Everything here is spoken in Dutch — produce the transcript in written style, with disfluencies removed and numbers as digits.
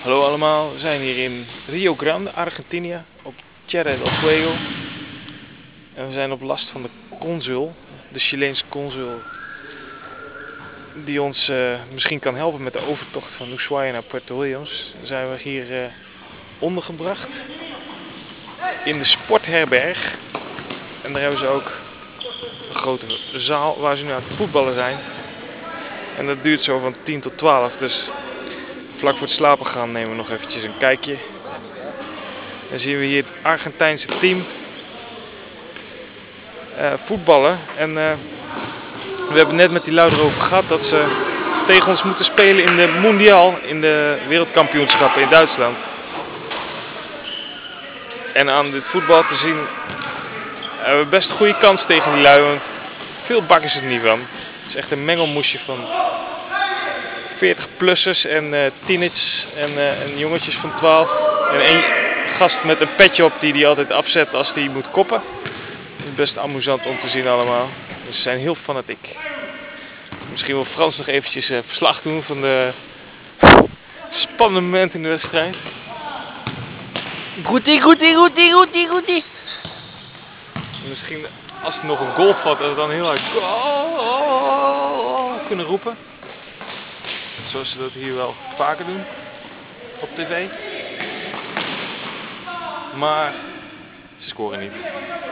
Hallo allemaal, we zijn hier in Rio Grande, Argentinië, op Tierra del Fuego. En we zijn op last van de consul, de Chileense consul, die ons misschien kan helpen met de overtocht van Ushuaia naar Puerto Williams. Dan zijn we hier ondergebracht in de sportherberg. En daar hebben ze ook een grote zaal waar ze nu aan het voetballen zijn. En dat duurt zo van 10 tot 12, dus vlak voor het slapen gaan nemen we nog eventjes een kijkje. Dan zien we hier het Argentijnse team voetballen. En we hebben net met die lui erover gehad dat ze tegen ons moeten spelen in de Mundial, in de wereldkampioenschappen in Duitsland. En aan dit voetbal te zien hebben we best een goede kans tegen die lui, want veel bak is het niet van. Het is echt een mengelmoesje van 40-plussers en teenagers en jongetjes van 12. En één gast met een petje op die altijd afzet als hij moet koppen. Het is best amusant om te zien allemaal. Dus ze zijn heel fanatiek. Misschien wil Frans nog eventjes verslag doen van de spannende momenten in de wedstrijd. Goedie. Misschien als er nog een goal valt, dat we dan heel hard goal kunnen roepen. Zoals ze dat hier wel vaker doen op tv. Maar ze scoren niet.